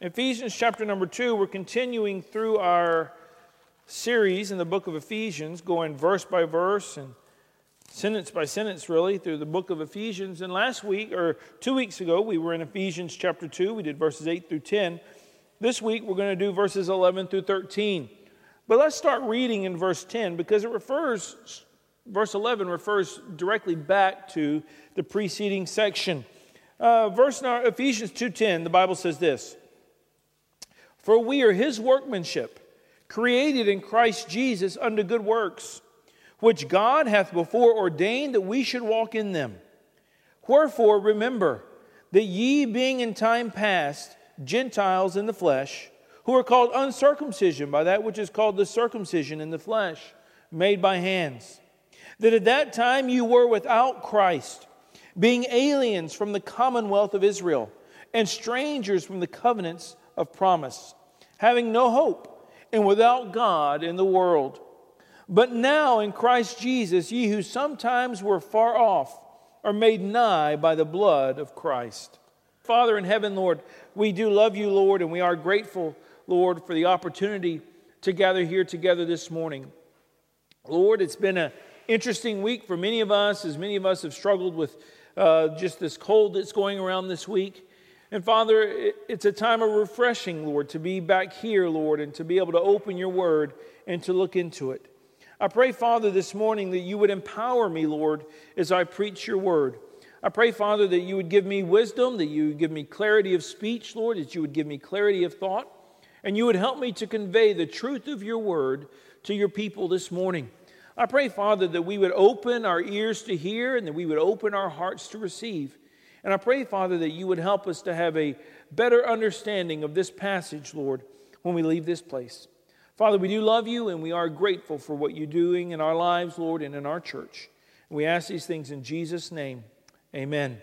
Ephesians chapter number 2, we're continuing through our series in the book of Ephesians, going verse by verse and sentence by sentence, really, through the book of Ephesians. And last week, or 2 weeks ago, we were in Ephesians chapter 2. We did verses 8 through 10. This week, we're going to do verses 11 through 13. But let's start reading in verse 10 because verse 11 refers directly back to the preceding section. Ephesians 2:10, the Bible says this: "For we are His workmanship, created in Christ Jesus unto good works, which God hath before ordained that we should walk in them. Wherefore remember that ye being in time past Gentiles in the flesh, who are called uncircumcision by that which is called the circumcision in the flesh, made by hands, that at that time you were without Christ, being aliens from the commonwealth of Israel, and strangers from the covenants of promise, having no hope, and without God in the world. But now in Christ Jesus, ye who sometimes were far off are made nigh by the blood of Christ." Father in heaven, Lord, we do love you, Lord, and we are grateful, Lord, for the opportunity to gather here together this morning. Lord, it's been an interesting week for many of us, as many of us have struggled with just this cold that's going around this week. And Father, it's a time of refreshing, Lord, to be back here, Lord, and to be able to open your word and to look into it. I pray, Father, this morning that you would empower me, Lord, as I preach your word. I pray, Father, that you would give me wisdom, that you would give me clarity of speech, Lord, that you would give me clarity of thought, and you would help me to convey the truth of your word to your people this morning. I pray, Father, that we would open our ears to hear and that we would open our hearts to receive. And I pray, Father, that you would help us to have a better understanding of this passage, Lord, when we leave this place. Father, we do love you and we are grateful for what you're doing in our lives, Lord, and in our church. And we ask these things in Jesus' name. Amen.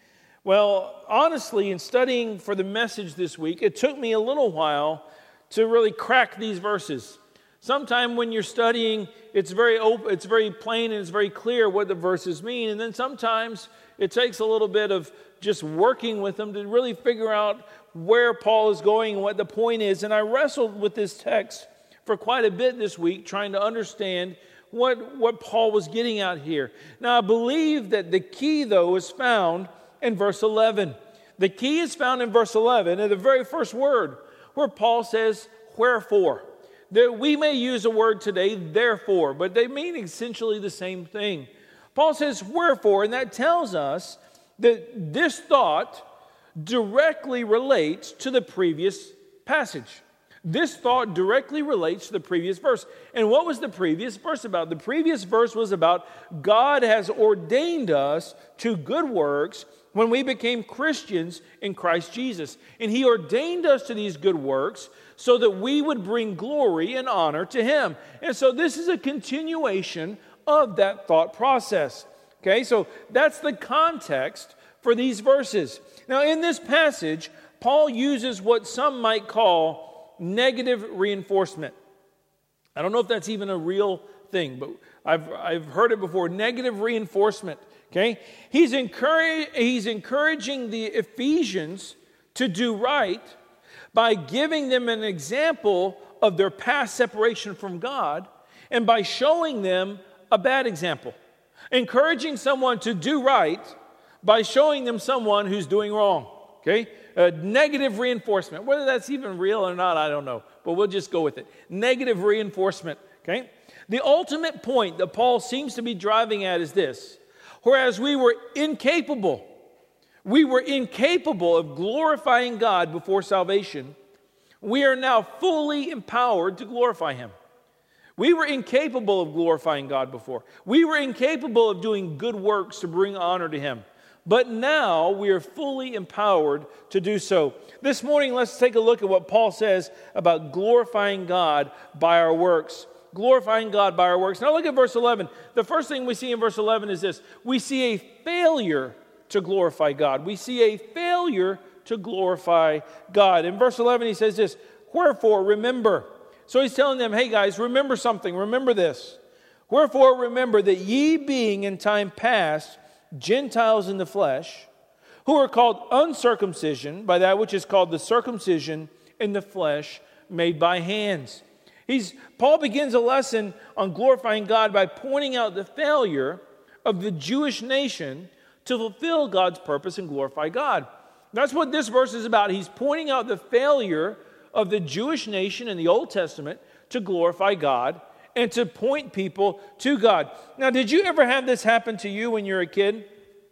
Well, honestly, in studying for the message this week, it took me a little while to really crack these verses. Sometimes when you're studying, it's very open, it's very plain, and it's very clear what the verses mean. And then sometimes it takes a little bit of just working with them to really figure out where Paul is going and what the point is. And I wrestled with this text for quite a bit this week, trying to understand what Paul was getting at here. Now, I believe that the key, though, is found in verse 11. The key is found in verse 11, in the very first word, where Paul says, "Wherefore." That we may use a word today, therefore, but they mean essentially the same thing. Paul says, "Wherefore," and that tells us that this thought directly relates to the previous passage. This thought directly relates to the previous verse. And what was the previous verse about? The previous verse was about God has ordained us to good works when we became Christians in Christ Jesus. And He ordained us to these good works so that we would bring glory and honor to Him. And so this is a continuation of that thought process. Okay, so that's the context for these verses. Now, in this passage, Paul uses what some might call negative reinforcement. I don't know if that's even a real thing, but I've heard it before. Negative reinforcement. Okay, he's encouraging the Ephesians to do right by giving them an example of their past separation from God and by showing them a bad example. Encouraging someone to do right by showing them someone who's doing wrong. Okay? Negative reinforcement. Whether that's even real or not, I don't know. But we'll just go with it. Negative reinforcement. Okay? The ultimate point that Paul seems to be driving at is this. Whereas we were incapable of glorifying God before salvation, we are now fully empowered to glorify Him. We were incapable of glorifying God before. We were incapable of doing good works to bring honor to Him. But now we are fully empowered to do so. This morning, let's take a look at what Paul says about glorifying God by our works. Glorifying God by our works. Now look at verse 11. The first thing we see in verse 11 is this. We see a failure to glorify God. We see a failure to glorify God. In verse 11 he says this, "Wherefore remember." So he's telling them, hey guys, remember something. Remember this. "Wherefore remember that ye being in time past Gentiles in the flesh, who are called uncircumcision by that which is called the circumcision in the flesh made by hands. Paul begins a lesson on glorifying God by pointing out the failure of the Jewish nation to fulfill God's purpose and glorify God. That's what this verse is about. He's pointing out the failure of the Jewish nation in the Old Testament to glorify God and to point people to God. Now, did you ever have this happen to you when you were a kid?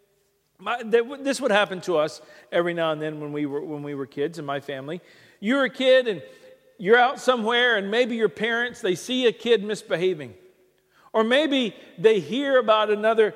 This would happen to us every now and then when we were kids in my family. You're a kid and you're out somewhere, and maybe your parents, they see a kid misbehaving. Or maybe they hear about another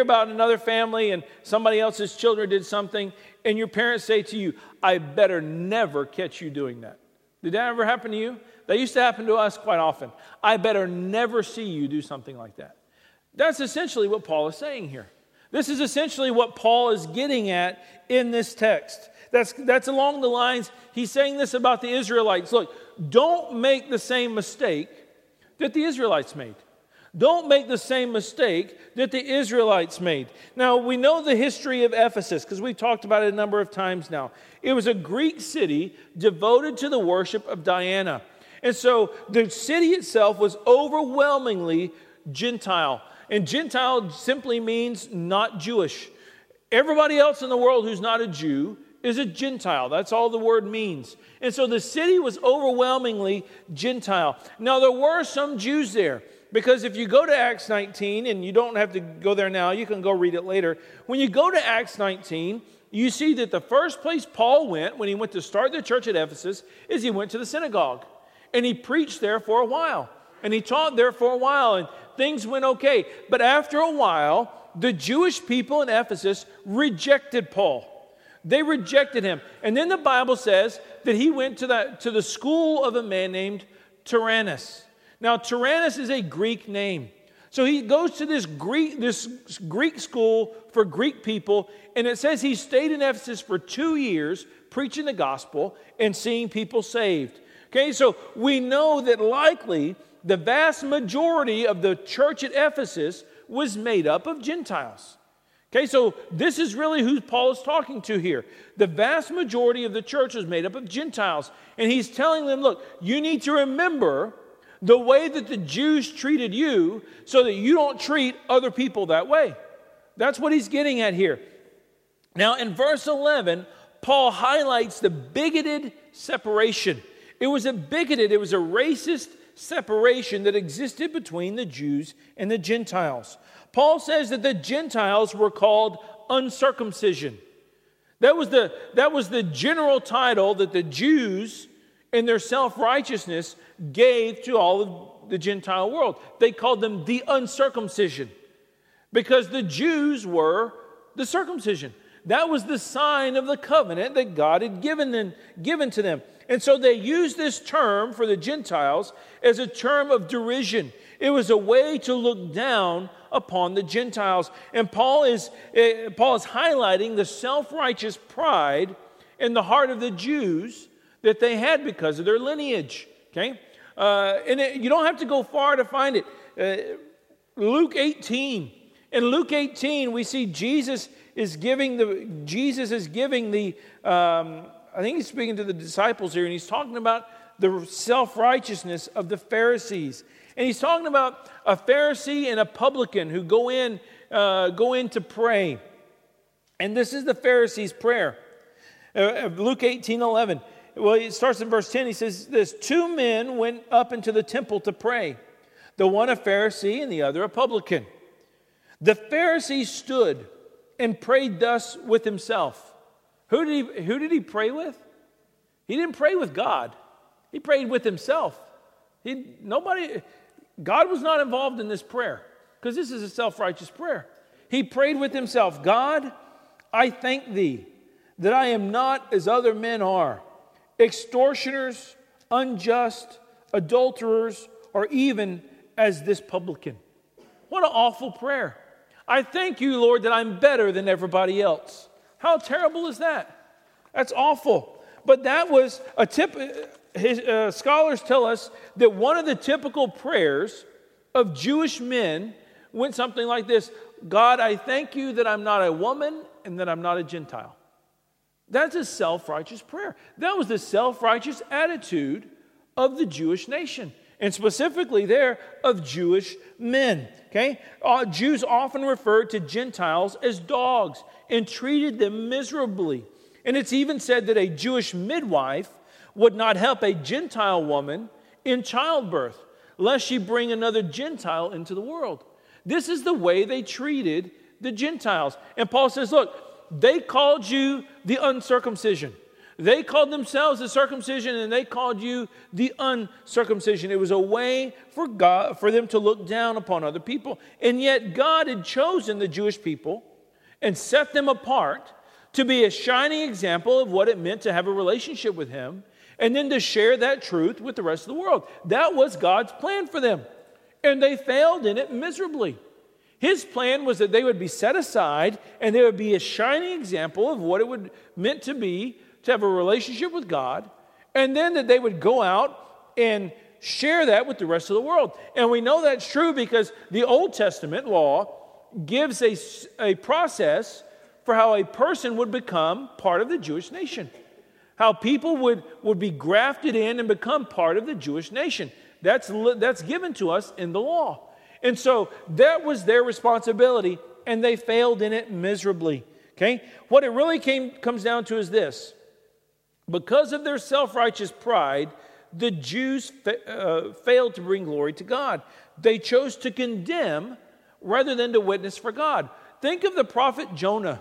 family and somebody else's children did something, and your parents say to you, I better never catch you doing that. Did that ever happen to you? That used to happen to us quite often. I better never see you do something like that. That's essentially what Paul is saying here. This is essentially what Paul is getting at in this text. That's along the lines, he's saying this about the Israelites. Look, don't make the same mistake that the Israelites made. Don't make the same mistake that the Israelites made. Now, we know the history of Ephesus because we've talked about it a number of times now. It was a Greek city devoted to the worship of Diana. And so the city itself was overwhelmingly Gentile. And Gentile simply means not Jewish. Everybody else in the world who's not a Jew is a Gentile. That's all the word means. And so the city was overwhelmingly Gentile. Now, there were some Jews there. Because if you go to Acts 19, and you don't have to go there now, you can go read it later. When you go to Acts 19, you see that the first place Paul went when he went to start the church at Ephesus is he went to the synagogue. And he preached there for a while. And he taught there for a while, and things went okay. But after a while, the Jewish people in Ephesus rejected Paul. They rejected him. And then the Bible says that he went to the school of a man named Tyrannus. Now, Tyrannus is a Greek name. So he goes to this Greek school for Greek people, and it says he stayed in Ephesus for 2 years preaching the gospel and seeing people saved. Okay, so we know that likely the vast majority of the church at Ephesus was made up of Gentiles. Okay, so this is really who Paul is talking to here. The vast majority of the church was made up of Gentiles. And he's telling them, look, you need to remember the way that the Jews treated you so that you don't treat other people that way. That's what he's getting at here. Now, in verse 11, Paul highlights the bigoted separation. It was a racist separation that existed between the Jews and the Gentiles. Paul says that the Gentiles were called uncircumcision. That was the general title that the Jews, in their self-righteousness, gave to all of the Gentile world. They called them the uncircumcision because the Jews were the circumcision. That was the sign of the covenant that God had given to them. And so they used this term for the Gentiles as a term of derision. It was a way to look down upon the Gentiles. And Paul is highlighting the self-righteous pride in the heart of the Jews that they had because of their lineage. Okay? You don't have to go far to find it. Luke 18. In Luke 18, we see Jesus is giving I think he's speaking to the disciples here, and he's talking about the self-righteousness of the Pharisees. And he's talking about a Pharisee and a publican who go in to pray. And this is the Pharisee's prayer. Luke 18:11. Well, it starts in verse 10. He says this: 2 men went up into the temple to pray, the one a Pharisee and the other a publican. The Pharisee stood and prayed thus with himself. Who did he pray with? He didn't pray with God. He prayed with himself. God was not involved in this prayer because this is a self-righteous prayer. He prayed with himself. God, I thank thee that I am not as other men are, extortioners, unjust, adulterers, or even as this publican. What an awful prayer. I thank you, Lord, that I'm better than everybody else. How terrible is that? That's awful. But that was scholars tell us that one of the typical prayers of Jewish men went something like this: God, I thank you that I'm not a woman and that I'm not a Gentile. That's a self-righteous prayer. That was the self-righteous attitude of the Jewish nation, and specifically there of Jewish men. Okay? Jews often referred to Gentiles as dogs and treated them miserably. And it's even said that a Jewish midwife would not help a Gentile woman in childbirth, lest she bring another Gentile into the world. This is the way they treated the Gentiles. And Paul says, look, they called you the uncircumcision. They called themselves the circumcision, and they called you the uncircumcision. It was a way for them to look down upon other people. And yet God had chosen the Jewish people and set them apart to be a shining example of what it meant to have a relationship with Him, and then to share that truth with the rest of the world. That was God's plan for them. And they failed in it miserably. His plan was that they would be set aside and they would be a shining example of what it would meant to be to have a relationship with God, and then that they would go out and share that with the rest of the world. And we know that's true because the Old Testament law gives a process for how a person would become part of the Jewish nation. How people would be grafted in and become part of the Jewish nation. That's given to us in the law. And so that was their responsibility, and they failed in it miserably. Okay? What it really comes down to is this. Because of their self-righteous pride, the Jews failed to bring glory to God. They chose to condemn rather than to witness for God. Think of the prophet Jonah.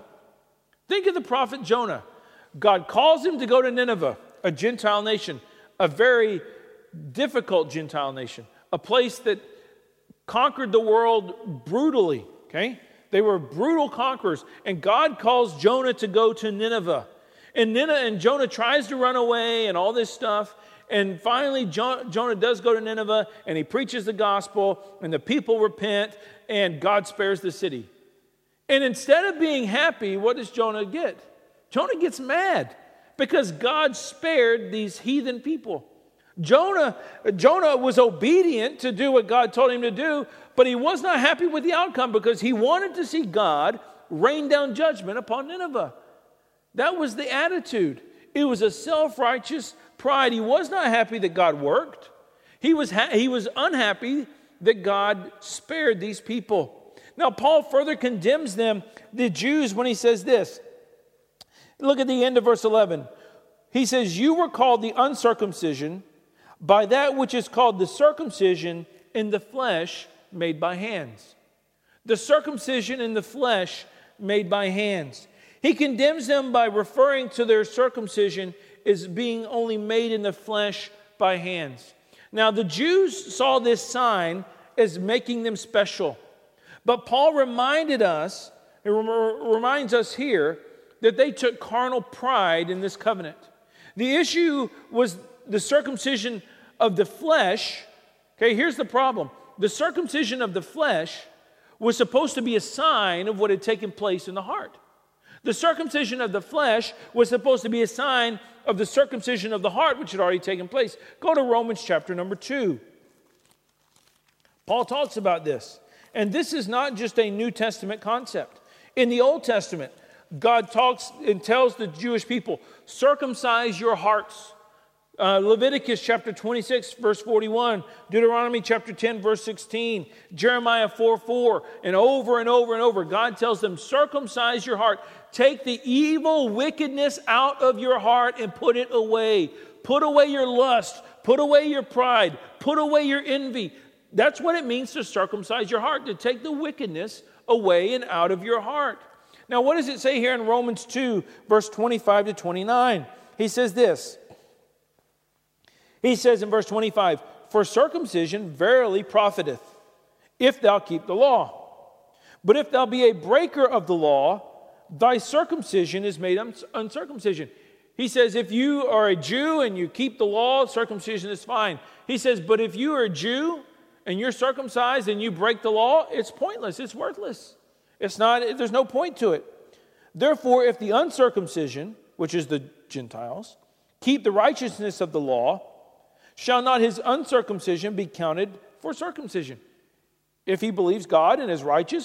God calls him to go to Nineveh, a Gentile nation, a very difficult Gentile nation, a place that conquered the world brutally, okay? They were brutal conquerors, and God calls Jonah to go to Nineveh. And Jonah tries to run away and all this stuff, and finally Jonah does go to Nineveh, and he preaches the gospel, and the people repent, and God spares the city. And instead of being happy, what does Jonah get? Jonah gets mad because God spared these heathen people. Jonah was obedient to do what God told him to do, but he was not happy with the outcome because he wanted to see God rain down judgment upon Nineveh. That was the attitude. It was a self-righteous pride. He was not happy that God worked. He was unhappy that God spared these people. Now, Paul further condemns them, the Jews, when he says this. Look at the end of verse 11. He says, you were called the uncircumcision by that which is called the circumcision in the flesh made by hands. The circumcision in the flesh made by hands. He condemns them by referring to their circumcision as being only made in the flesh by hands. Now, the Jews saw this sign as making them special. But Paul reminds us here that they took carnal pride in this covenant. The issue was the circumcision of the flesh. Okay, here's the problem. The circumcision of the flesh was supposed to be a sign of what had taken place in the heart. The circumcision of the flesh was supposed to be a sign of the circumcision of the heart, which had already taken place. Go to Romans chapter number 2. Paul talks about this. And this is not just a New Testament concept. In the Old Testament, God talks and tells the Jewish people, circumcise your hearts. Leviticus chapter 26, verse 41, Deuteronomy chapter 10, verse 16, Jeremiah 4:4, and over and over and over, God tells them, circumcise your heart. Take the evil wickedness out of your heart and put it away. Put away your lust. Put away your pride. Put away your envy. That's what it means to circumcise your heart, to take the wickedness away and out of your heart. Now, what does it say here in Romans 2, verse 25 to 29? He says this. He says in verse 25, for circumcision verily profiteth, if thou keep the law. But if thou be a breaker of the law, thy circumcision is made uncircumcision. He says, if you are a Jew and you keep the law, circumcision is fine. He says, but if you are a Jew and you're circumcised and you break the law, it's pointless, it's worthless. There's no point to it. Therefore, if the uncircumcision, which is the Gentiles, keep the righteousness of the law, shall not his uncircumcision be counted for circumcision? If he believes God and is righteous,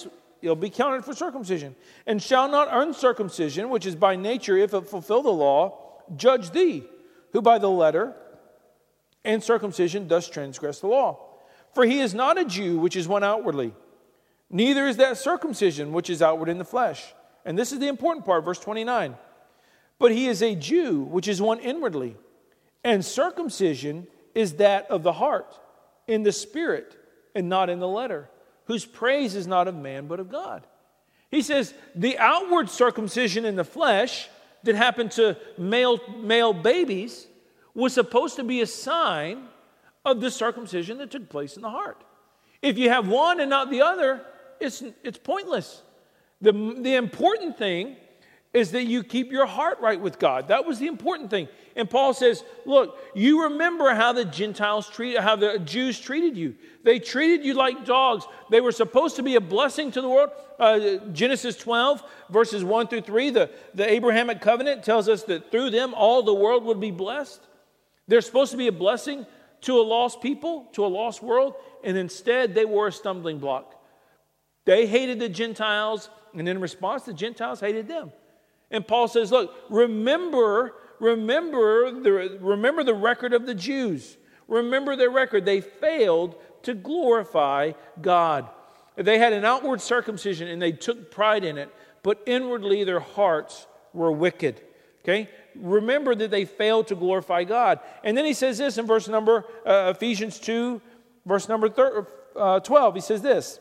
It'll be counted for circumcision. And shall not uncircumcision, which is by nature, if it fulfill the law, judge thee, who by the letter and circumcision does transgress the law? For he is not a Jew, which is one outwardly, neither is that circumcision, which is outward in the flesh. And this is the important part, verse 29. But he is a Jew, which is one inwardly, and circumcision is that of the heart, in the spirit, and not in the letter, whose praise is not of man, but of God. He says the outward circumcision in the flesh that happened to male babies was supposed to be a sign of the circumcision that took place in the heart. If you have one and not the other, it's pointless. The important thing is that you keep your heart right with God. That was the important thing. And Paul says, look, you remember how the how the Jews treated you. They treated you like dogs. They were supposed to be a blessing to the world. Genesis 12, verses 1 through 3, the Abrahamic covenant tells us that through them all the world would be blessed. They're supposed to be a blessing to a lost people, to a lost world, and instead they were a stumbling block. They hated the Gentiles, and in response, the Gentiles hated them. And Paul says, look, remember the record of the Jews. Remember their record. They failed to glorify God. They had an outward circumcision and they took pride in it, but inwardly their hearts were wicked. Okay? Remember that they failed to glorify God. And then he says this in Ephesians 2, verse number 12. He says this.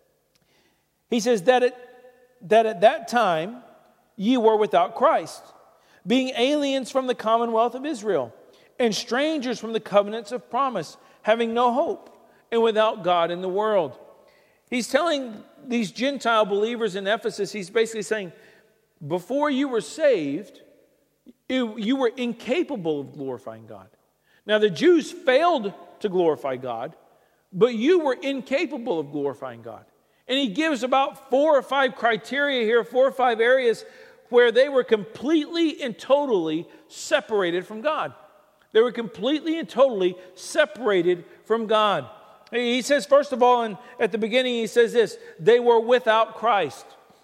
He says that at that time ye were without Christ, being aliens from the commonwealth of Israel, and strangers from the covenants of promise, having no hope, and without God in the world. He's telling these Gentile believers in Ephesus, he's basically saying, before you were saved, you were incapable of glorifying God. Now the Jews failed to glorify God, but you were incapable of glorifying God. And he gives about 4 or 5 criteria here, 4 or 5 areas where they were completely and totally separated from God. They were completely and totally separated from God. He says, first of all, at the beginning, he says this, they were without Christ.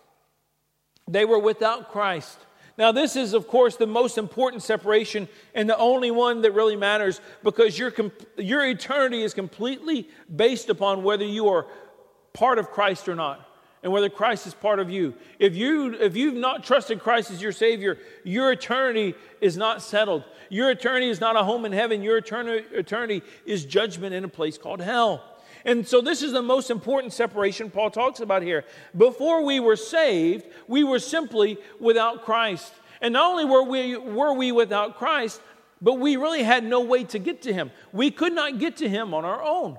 They were without Christ. Now, this is, of course, the most important separation and the only one that really matters, because your eternity is completely based upon whether you are part of Christ or not, and whether Christ is part of you. If you've not trusted Christ as your Savior, your eternity is not settled. Your eternity is not a home in heaven. Your eternity is judgment in a place called hell. And so this is the most important separation Paul talks about here. Before we were saved, we were simply without Christ. And not only were we without Christ, but we really had no way to get to Him. We could not get to Him on our own.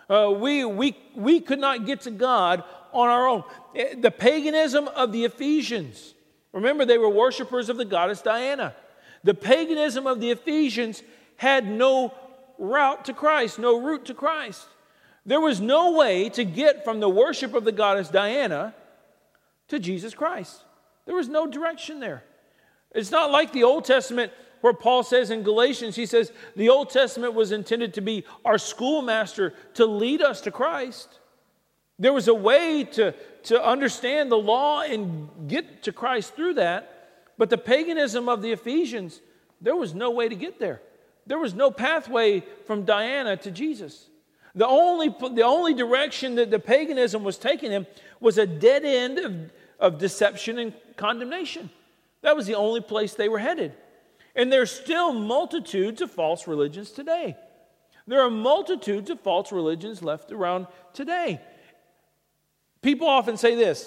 We could not get to God on our own. The paganism of the Ephesians. Remember, they were worshipers of the goddess Diana. The paganism of the Ephesians had no route to Christ, no route to Christ. There was no way to get from the worship of the goddess Diana to Jesus Christ. There was no direction there. It's not like the Old Testament where Paul says in Galatians, he says, the Old Testament was intended to be our schoolmaster to lead us to Christ. There was a way to understand the law and get to Christ through that, but the paganism of the Ephesians, there was no way to get there. There was no pathway from Diana to Jesus. The only direction that the paganism was taking him was a dead end of deception and condemnation. That was the only place they were headed. And there's still multitudes of false religions today. There are multitudes of false religions left around today. People often say this,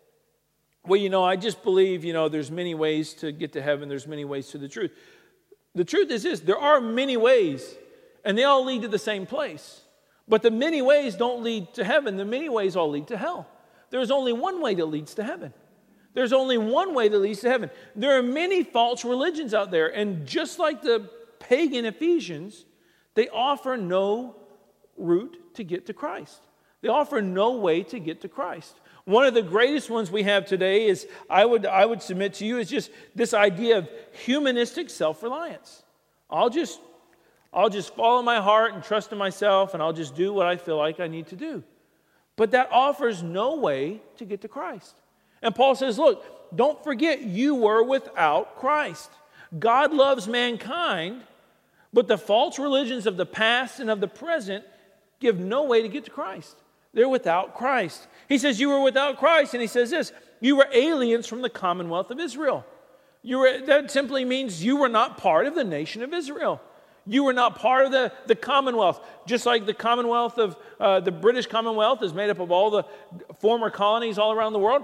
well, I just believe, there's many ways to get to heaven, there's many ways to the truth. The truth is this, there are many ways, and they all lead to the same place. But the many ways don't lead to heaven, the many ways all lead to hell. There's only one way that leads to heaven. There's only one way that leads to heaven. There are many false religions out there, and just like the pagan Ephesians, they offer no route to get to Christ. They offer no way to get to Christ. One of the greatest ones we have today is, I would submit to you, is just this idea of humanistic self-reliance. I'll just follow my heart and trust in myself, and I'll just do what I feel like I need to do. But that offers no way to get to Christ. And Paul says, look, don't forget you were without Christ. God loves mankind, but the false religions of the past and of the present give no way to get to Christ. They're without Christ. He says you were without Christ, and he says this, you were aliens from the commonwealth of Israel. That simply means you were not part of the nation of Israel. You were not part of the Commonwealth. Just like the Commonwealth of the British Commonwealth is made up of all the former colonies all around the world.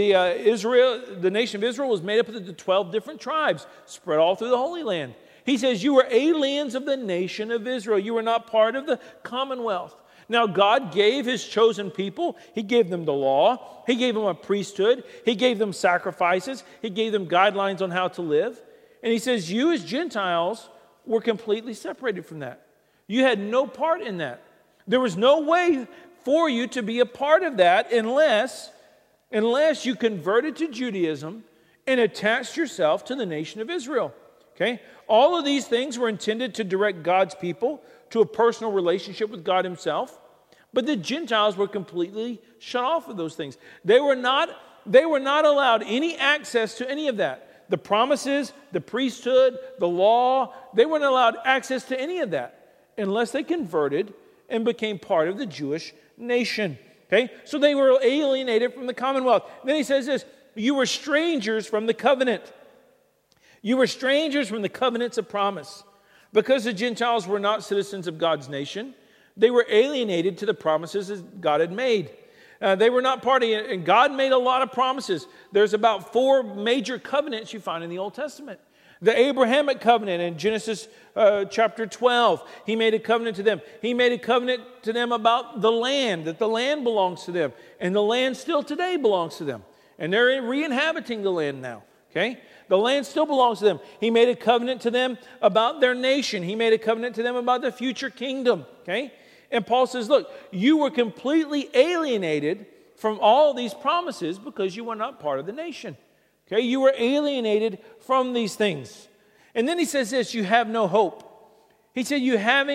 The nation of Israel was made up of the 12 different tribes spread all through the Holy Land. He says you were aliens of the nation of Israel. You were not part of the Commonwealth. Now God gave his chosen people, he gave them the law, he gave them a priesthood, he gave them sacrifices, he gave them guidelines on how to live. And he says you as Gentiles were completely separated from that. You had no part in that. There was no way for you to be a part of that unless you converted to Judaism and attached yourself to the nation of Israel. Okay? All of these things were intended to direct God's people to a personal relationship with God himself. But the Gentiles were completely shut off of those things. They were not allowed any access to any of that. The promises, the priesthood, the law, they weren't allowed access to any of that unless they converted and became part of the Jewish nation. Okay? So they were alienated from the commonwealth. Then he says this, you were strangers from the covenant. You were strangers from the covenants of promise. Because the Gentiles were not citizens of God's nation, they were alienated to the promises that God had made. They were not party, and God made a lot of promises. There's about 4 major covenants you find in the Old Testament. The Abrahamic covenant in Genesis chapter 12. He made a covenant to them. He made a covenant to them about the land, that the land belongs to them. And the land still today belongs to them. And they're re-inhabiting the land now. Okay? The land still belongs to them. He made a covenant to them about their nation. He made a covenant to them about the future kingdom. Okay? And Paul says, look, you were completely alienated from all these promises because you were not part of the nation. Okay? You were alienated from these things. And then he says this, you have no hope. He said,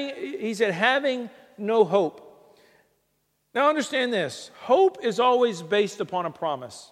having no hope. Now understand this. Hope is always based upon a promise.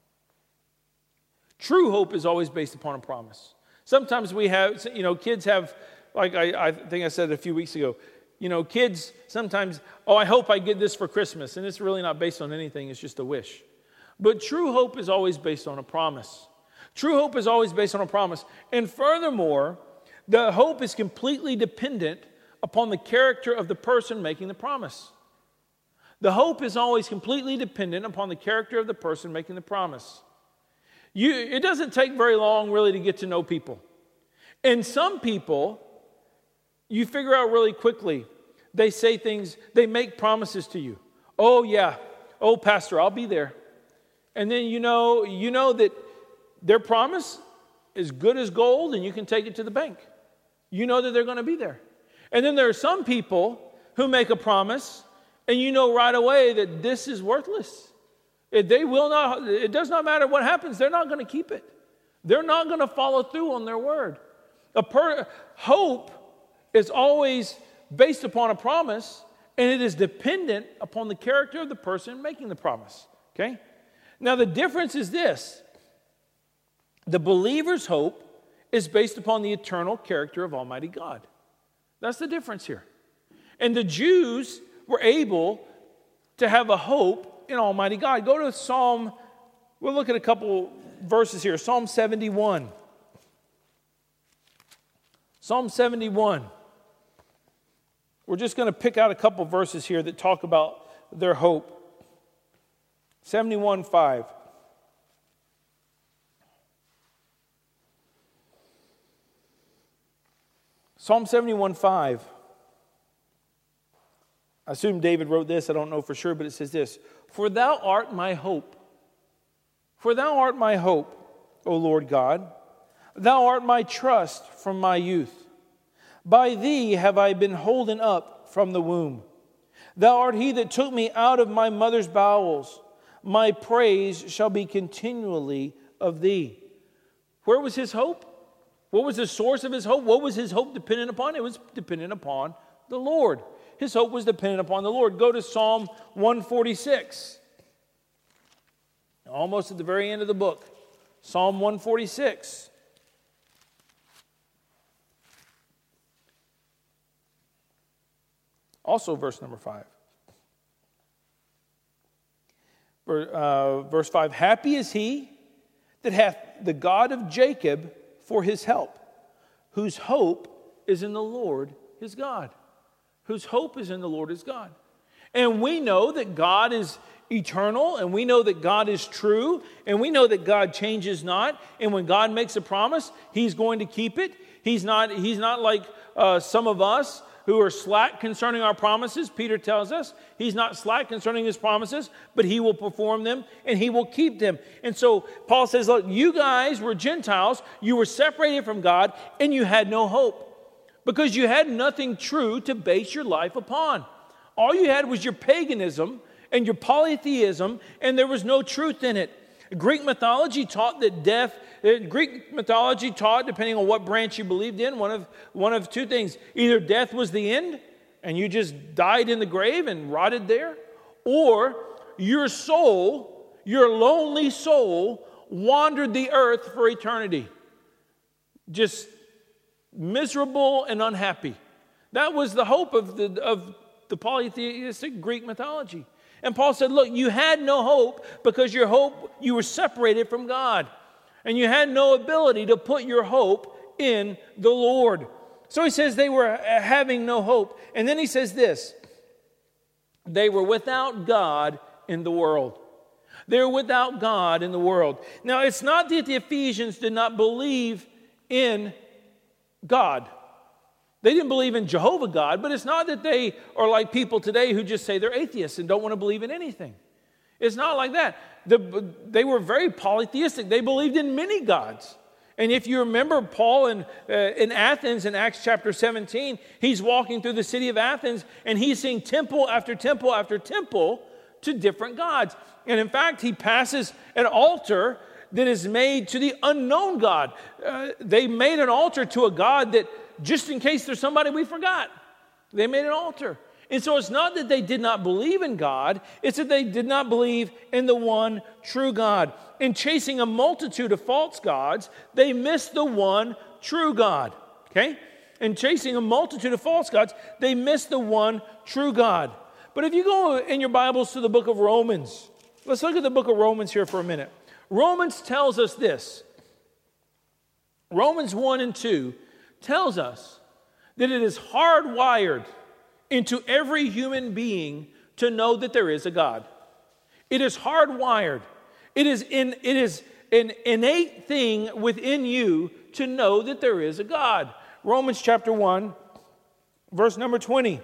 True hope is always based upon a promise. Sometimes we have, kids have, like I think I said a few weeks ago, kids sometimes, I hope I get this for Christmas. And it's really not based on anything. It's just a wish. But true hope is always based on a promise. True hope is always based on a promise. And furthermore, the hope is completely dependent upon the character of the person making the promise. The hope is always completely dependent upon the character of the person making the promise. It doesn't take very long really to get to know people. And some people, you figure out really quickly, they say things, they make promises to you. Oh yeah, pastor, I'll be there. And then you know that their promise is good as gold and you can take it to the bank. You know that they're going to be there. And then there are some people who make a promise and you know right away that this is worthless. It does not matter what happens, they're not going to keep it. They're not going to follow through on their word. Hope is always based upon a promise, and it is dependent upon the character of the person making the promise. Okay? Now the difference is this. The believer's hope is based upon the eternal character of Almighty God. That's the difference here. And the Jews were able to have a hope in Almighty God. Go to we'll look at a couple verses here. Psalm 71. Psalm 71. We're just going to pick out a couple verses here that talk about their hope. 71:5. Psalm 71:5. I assume David wrote this. I don't know for sure, but it says this. For thou art my hope. For thou art my hope, O Lord God. Thou art my trust from my youth. By thee have I been holden up from the womb. Thou art he that took me out of my mother's bowels. My praise shall be continually of thee. Where was his hope? What was the source of his hope? What was his hope dependent upon? It was dependent upon the Lord. His hope was dependent upon the Lord. Go to Psalm 146. Almost at the very end of the book. Psalm 146. Also verse number 5. Verse 5, happy is he that hath the God of Jacob for his help, whose hope is in the Lord his God. Whose hope is in the Lord his God. And we know that God is eternal, and we know that God is true, and we know that God changes not, and when God makes a promise, he's going to keep it. He's not like some of us who are slack concerning our promises. Peter tells us he's not slack concerning his promises, but he will perform them and he will keep them. And so Paul says, look, you guys were Gentiles, you were separated from God, and you had no hope because you had nothing true to base your life upon. All you had was your paganism and your polytheism, and there was no truth in it. Greek mythology taught that Greek mythology taught, depending on what branch you believed in, one of two things. Either death was the end, and you just died in the grave and rotted there, or your soul, your lonely soul, wandered the earth for eternity. Just miserable and unhappy. That was the hope of the polytheistic Greek mythology. And Paul said, look, you had no hope because you were separated from God. And you had no ability to put your hope in the Lord. So he says they were having no hope. And then he says this, they were without God in the world. They were without God in the world. Now, it's not that the Ephesians did not believe in God. They didn't believe in Jehovah God, but it's not that they are like people today who just say they're atheists and don't want to believe in anything. It's not like that. They were very polytheistic. They believed in many gods. And if you remember Paul in Athens in Acts chapter 17, he's walking through the city of Athens and he's seeing temple after temple after temple to different gods. And in fact, he passes an altar that is made to the unknown God. They made an altar to a God that, just in case there's somebody we forgot, they made an altar. And so it's not that they did not believe in God, it's that they did not believe in the one true God. In chasing a multitude of false gods, they missed the one true God. Okay? In chasing a multitude of false gods, they missed the one true God. But if you go in your Bibles to the book of Romans, let's look at the book of Romans here for a minute. Romans tells us this. Romans 1 and 2 tells us that it is hardwired into every human being to know that there is a God. It is hardwired. It is an innate thing within you to know that there is a God. Romans chapter 1, verse number 20.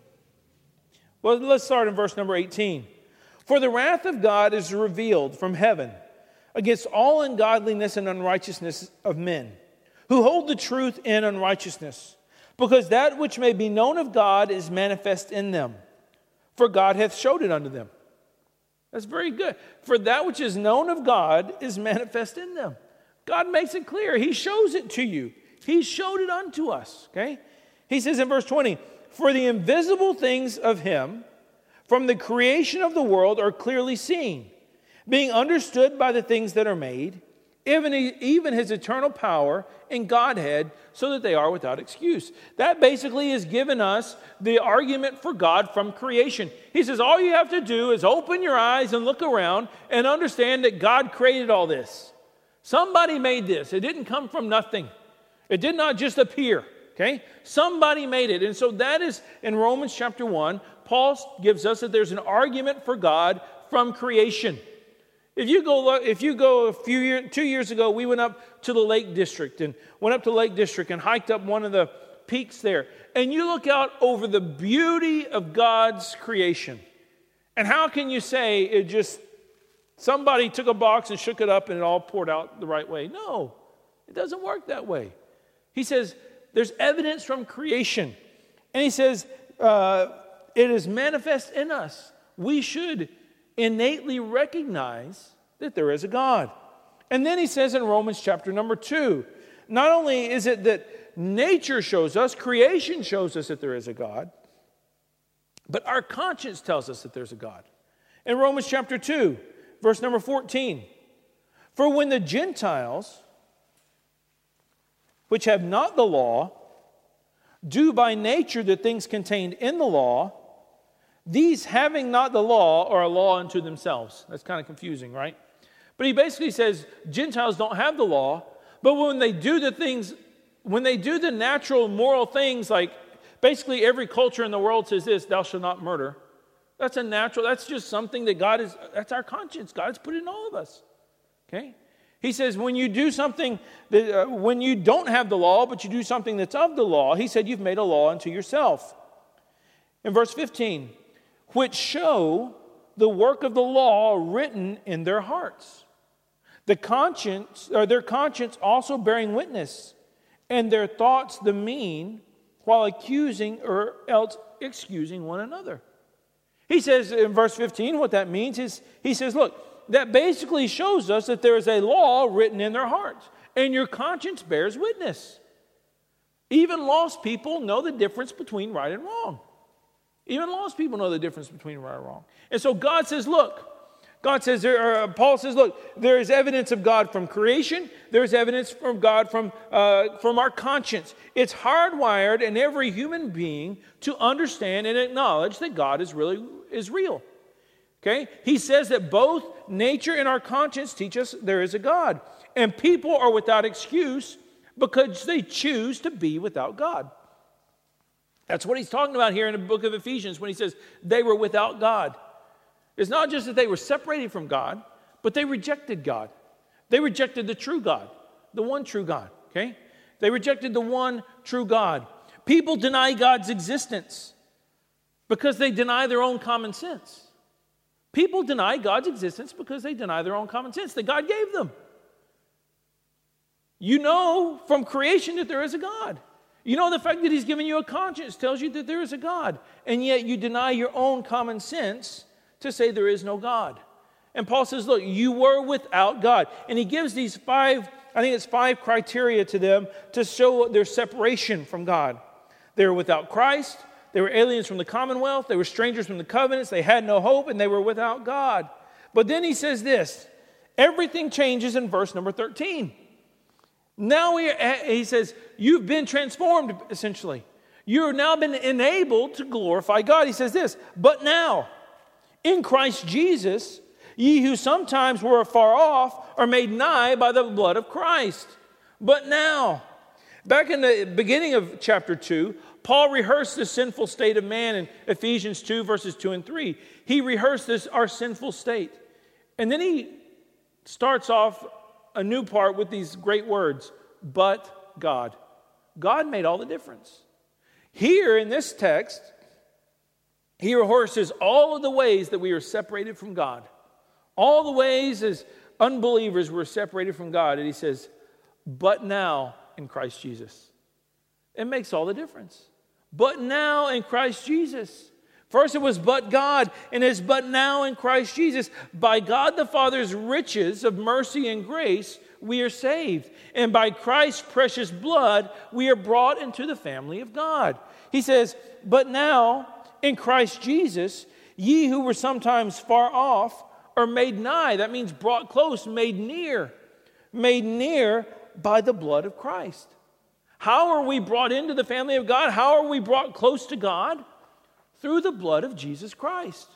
Well, let's start in verse number 18. For the wrath of God is revealed from heaven against all ungodliness and unrighteousness of men, who hold the truth in unrighteousness, because that which may be known of God is manifest in them, for God hath showed it unto them. That's very good. For that which is known of God is manifest in them. God makes it clear. He shows it to you. He showed it unto us. Okay? He says in verse 20, for the invisible things of him from the creation of the world are clearly seen, being understood by the things that are made, even his eternal power and Godhead, so that they are without excuse. That basically has given us the argument for God from creation. He says all you have to do is open your eyes and look around and understand that God created all this. Somebody made this. It didn't come from nothing. It did not just appear. Okay? Somebody made it. And so that is in Romans chapter 1, Paul gives us that there's an argument for God from creation. If you go 2 years ago, we went up to the Lake District and hiked up one of the peaks there. And you look out over the beauty of God's creation. And how can you say it just, somebody took a box and shook it up and it all poured out the right way? No, it doesn't work that way. He says there's evidence from creation. And he says it is manifest in us. We should innately recognize that there is a God. And then he says in Romans chapter number 2, not only is it that nature shows us, creation shows us that there is a God, but our conscience tells us that there's a God. In Romans chapter 2, verse number 14, for when the Gentiles, which have not the law, do by nature the things contained in the law, these having not the law are a law unto themselves. That's kind of confusing, right? But he basically says Gentiles don't have the law, but when they do the things, when they do the natural moral things, like basically every culture in the world says this, thou shalt not murder. That's a natural, that's just something that God is, that's our conscience. God's put in all of us. Okay? He says when you do something, that, when you don't have the law, but you do something that's of the law, he said you've made a law unto yourself. In verse 15, which show the work of the law written in their hearts. The conscience, or their conscience also bearing witness, and their thoughts the mean, while accusing or else excusing one another. He says in verse 15, what that means is, he says, look, that basically shows us that there is a law written in their hearts, and your conscience bears witness. Even lost people know the difference between right and wrong. Even lost people know the difference between right and wrong. And so God says, look, Paul says, look, there is evidence of God from creation. There's evidence from God from our conscience. It's hardwired in every human being to understand and acknowledge that God is real. Okay? He says that both nature and our conscience teach us there is a God. And people are without excuse because they choose to be without God. That's what he's talking about here in the book of Ephesians when he says they were without God. It's not just that they were separated from God, but they rejected God. They rejected the true God, the one true God, okay? They rejected the one true God. People deny God's existence because they deny their own common sense. People deny God's existence because they deny their own common sense that God gave them. You know from creation that there is a God. You know the fact that he's given you a conscience tells you that there is a God. And yet you deny your own common sense to say there is no God. And Paul says, look, you were without God. And he gives these five criteria to them to show their separation from God. They were without Christ. They were aliens from the commonwealth. They were strangers from the covenants. They had no hope, and they were without God. But then he says this, everything changes in verse number 13. Now he says, you've been transformed, essentially. You've now been enabled to glorify God. He says this, but now, in Christ Jesus, ye who sometimes were afar off are made nigh by the blood of Christ. But now, back in the beginning of chapter 2, Paul rehearsed the sinful state of man in Ephesians 2, verses 2 and 3. He rehearsed our sinful state. And then he starts off a new part with these great words, but God. God made all the difference. Here in this text, he rehearses all of the ways that we are separated from God. All the ways as unbelievers we're separated from God. And he says, but now in Christ Jesus. It makes all the difference. But now in Christ Jesus. First it was but God, and it's but now in Christ Jesus. By God the Father's riches of mercy and grace, we are saved. And by Christ's precious blood, we are brought into the family of God. He says, but now in Christ Jesus, ye who were sometimes far off are made nigh. That means brought close, made near by the blood of Christ. How are we brought into the family of God? How are we brought close to God? Through the blood of Jesus Christ.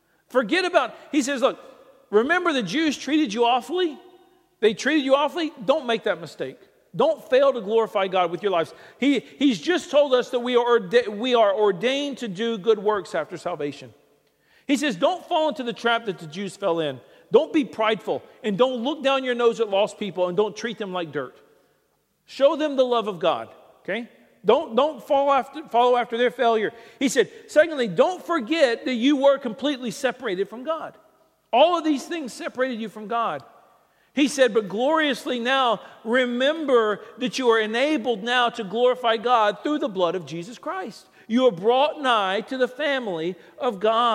He says, look, remember the Jews treated you awfully? They treated you awfully? Don't make that mistake. Don't fail to glorify God with your lives. He's just told us that we are ordained to do good works after salvation. He says, don't fall into the trap that the Jews fell in. Don't be prideful, and don't look down your nose at lost people, and don't treat them like dirt. Show them the love of God, okay? Don't follow after their failure. He said, secondly, don't forget that you were completely separated from God. All of these things separated you from God. He said, but gloriously now, remember that you are enabled now to glorify God through the blood of Jesus Christ. You are brought nigh to the family of God.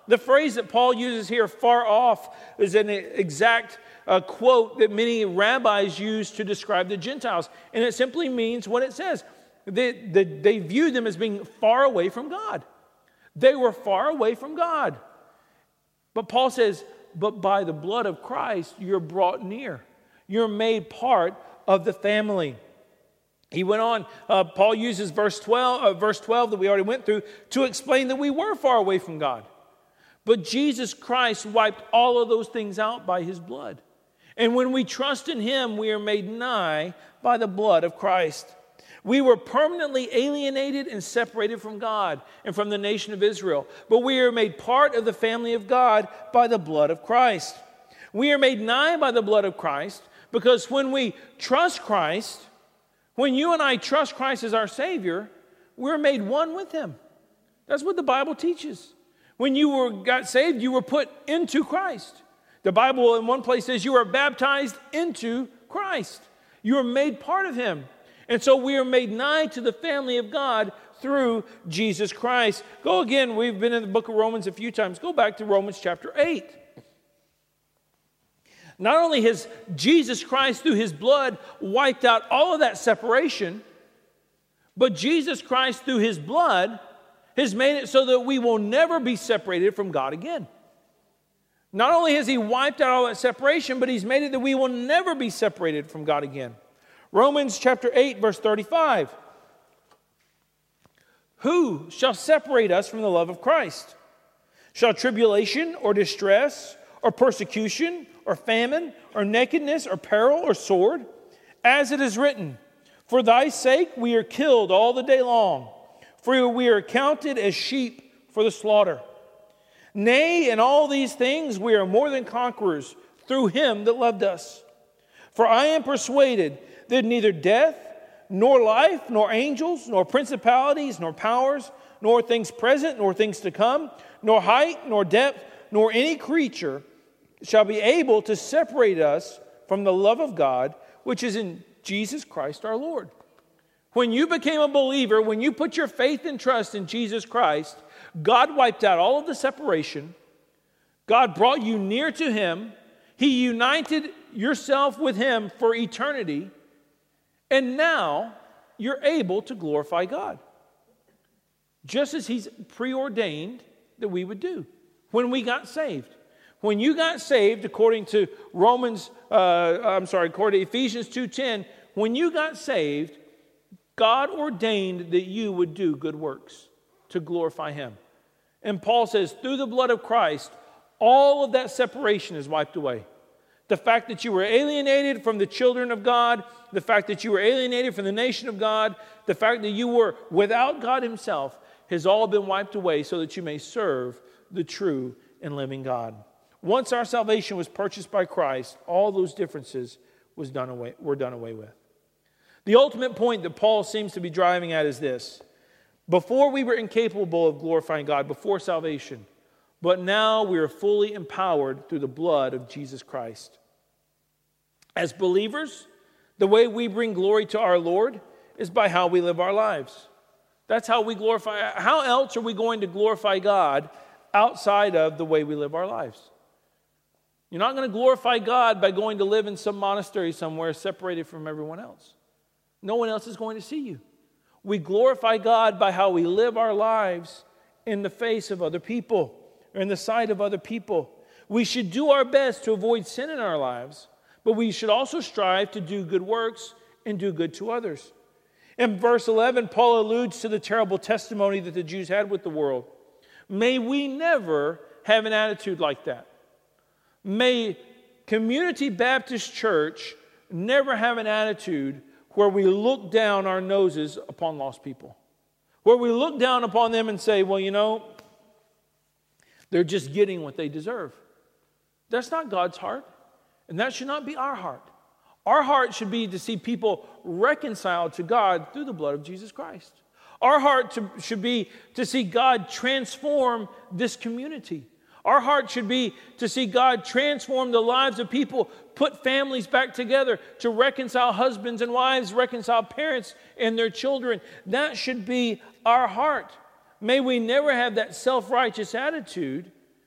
The phrase that Paul uses here, far off, is an exact quote that many rabbis use to describe the Gentiles. And it simply means what it says. They viewed them as being far away from God. They were far away from God. But Paul says, but by the blood of Christ, you're brought near. You're made part of the family. He went on, Paul uses verse 12 that we already went through to explain that we were far away from God. But Jesus Christ wiped all of those things out by his blood. And when we trust in him, we are made nigh by the blood of Christ. We were permanently alienated and separated from God and from the nation of Israel. But we are made part of the family of God by the blood of Christ. We are made nigh by the blood of Christ because when we trust Christ, when you and I trust Christ as our Savior, we're made one with him. That's what the Bible teaches. When you got saved, you were put into Christ. The Bible in one place says you are baptized into Christ. You are made part of him. And so we are made nigh to the family of God through Jesus Christ. Go again, we've been in the book of Romans a few times. Go back to Romans chapter 8. Not only has Jesus Christ through his blood wiped out all of that separation, but Jesus Christ through his blood has made it so that we will never be separated from God again. Not only has he wiped out all that separation, but he's made it that we will never be separated from God again. Romans chapter 8, verse 35. Who shall separate us from the love of Christ? Shall tribulation or distress or persecution or famine or nakedness or peril or sword? As it is written, for thy sake we are killed all the day long, for we are counted as sheep for the slaughter. Nay, in all these things we are more than conquerors through him that loved us. For I am persuaded that neither death, nor life, nor angels, nor principalities, nor powers, nor things present, nor things to come, nor height, nor depth, nor any creature shall be able to separate us from the love of God, which is in Jesus Christ our Lord. When you became a believer, when you put your faith and trust in Jesus Christ, God wiped out all of the separation. God brought you near to him. He united yourself with him for eternity. And now you're able to glorify God, just as he's preordained that we would do when we got saved. When you got saved, according to according to Ephesians 2:10, when you got saved, God ordained that you would do good works to glorify him. And Paul says, through the blood of Christ, all of that separation is wiped away. The fact that you were alienated from the children of God, the fact that you were alienated from the nation of God, the fact that you were without God himself has all been wiped away so that you may serve the true and living God. Once our salvation was purchased by Christ, all those differences were done away with. The ultimate point that Paul seems to be driving at is this. Before we were incapable of glorifying God, before salvation, but now we are fully empowered through the blood of Jesus Christ. As believers, the way we bring glory to our Lord is by how we live our lives. That's how we glorify. How else are we going to glorify God outside of the way we live our lives? You're not going to glorify God by going to live in some monastery somewhere separated from everyone else. No one else is going to see you. We glorify God by how we live our lives in the face of other people or in the sight of other people. We should do our best to avoid sin in our lives, but we should also strive to do good works and do good to others. In verse 11, Paul alludes to the terrible testimony that the Jews had with the world. May we never have an attitude like that. May Community Baptist Church never have an attitude where we look down our noses upon lost people. Where we look down upon them and say, well, you know, they're just getting what they deserve. That's not God's heart. And that should not be our heart. Our heart should be to see people reconciled to God through the blood of Jesus Christ. Our heart should be to see God transform this community. Our heart should be to see God transform the lives of people, put families back together, to reconcile husbands and wives, reconcile parents and their children. That should be our heart. May we never have that self-righteous attitude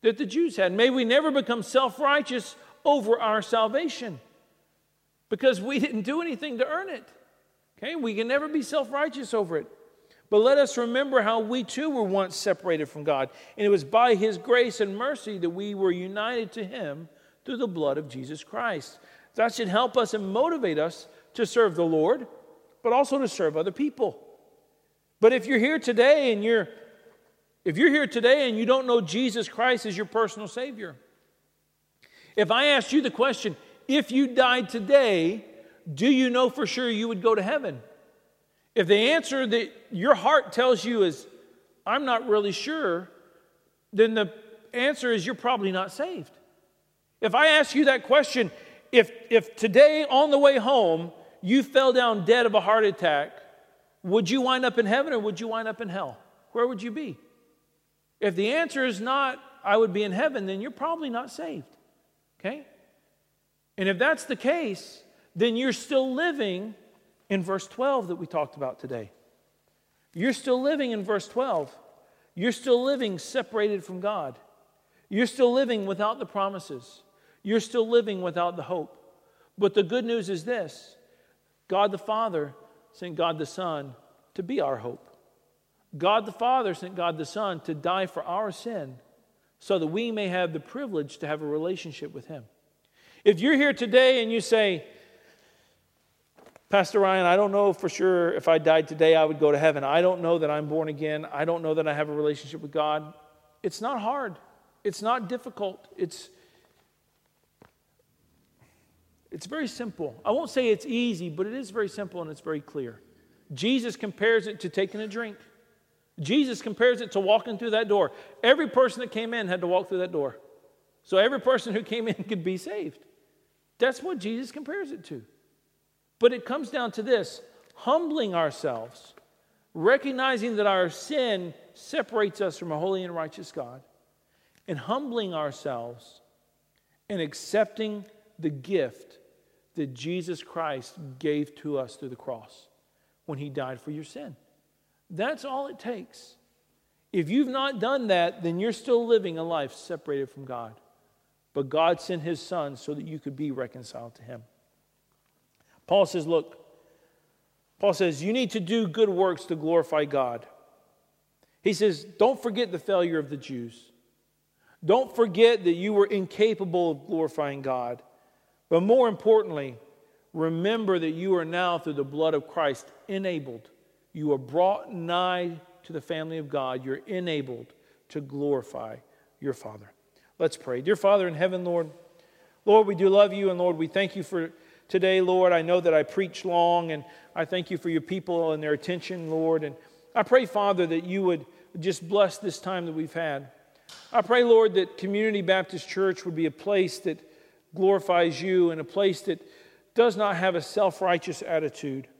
that the Jews had. May we never become self-righteous over our salvation because we didn't do anything to earn it. Okay, we can never be self-righteous over it. But let us remember how we too were once separated from God. And it was by His grace and mercy that we were united to Him through the blood of Jesus Christ. That should help us and motivate us to serve the Lord, but also to serve other people. But if you're here today and you don't know Jesus Christ as your personal Savior, if I asked you the question, if you died today, do you know for sure you would go to heaven? If the answer that your heart tells you is, I'm not really sure, then the answer is you're probably not saved. If I ask you that question, if today on the way home you fell down dead of a heart attack, would you wind up in heaven or would you wind up in hell? Where would you be? If the answer is not, I would be in heaven, then you're probably not saved. Okay? And if that's the case, then you're still living in verse 12 that we talked about today. You're still living in verse 12. You're still living separated from God. You're still living without the promises. You're still living without the hope. But the good news is this: God the Father sent God the Son to be our hope. God the Father sent God the Son to die for our sin so that we may have the privilege to have a relationship with Him. If you're here today and you say, Pastor Ryan, I don't know for sure if I died today I would go to heaven. I don't know that I'm born again. I don't know that I have a relationship with God. It's not hard. It's not difficult. It's very simple. I won't say it's easy, but it is very simple and it's very clear. Jesus compares it to taking a drink. Jesus compares it to walking through that door. Every person that came in had to walk through that door. So every person who came in could be saved. That's what Jesus compares it to. But it comes down to this: humbling ourselves, recognizing that our sin separates us from a holy and righteous God, and humbling ourselves and accepting the gift that Jesus Christ gave to us through the cross when He died for your sin. That's all it takes. If you've not done that, then you're still living a life separated from God. But God sent His Son so that you could be reconciled to Him. Paul says, you need to do good works to glorify God. He says, don't forget the failure of the Jews. Don't forget that you were incapable of glorifying God. But more importantly, remember that you are now, through the blood of Christ, enabled. You are brought nigh to the family of God. You're enabled to glorify your Father. Let's pray. Dear Father in heaven, Lord, we do love you, and Lord, we thank you for today, Lord. I know that I preach long, and I thank you for your people and their attention, Lord. And I pray, Father, that you would just bless this time that we've had. I pray, Lord, that Community Baptist Church would be a place that glorifies you and a place that does not have a self-righteous attitude.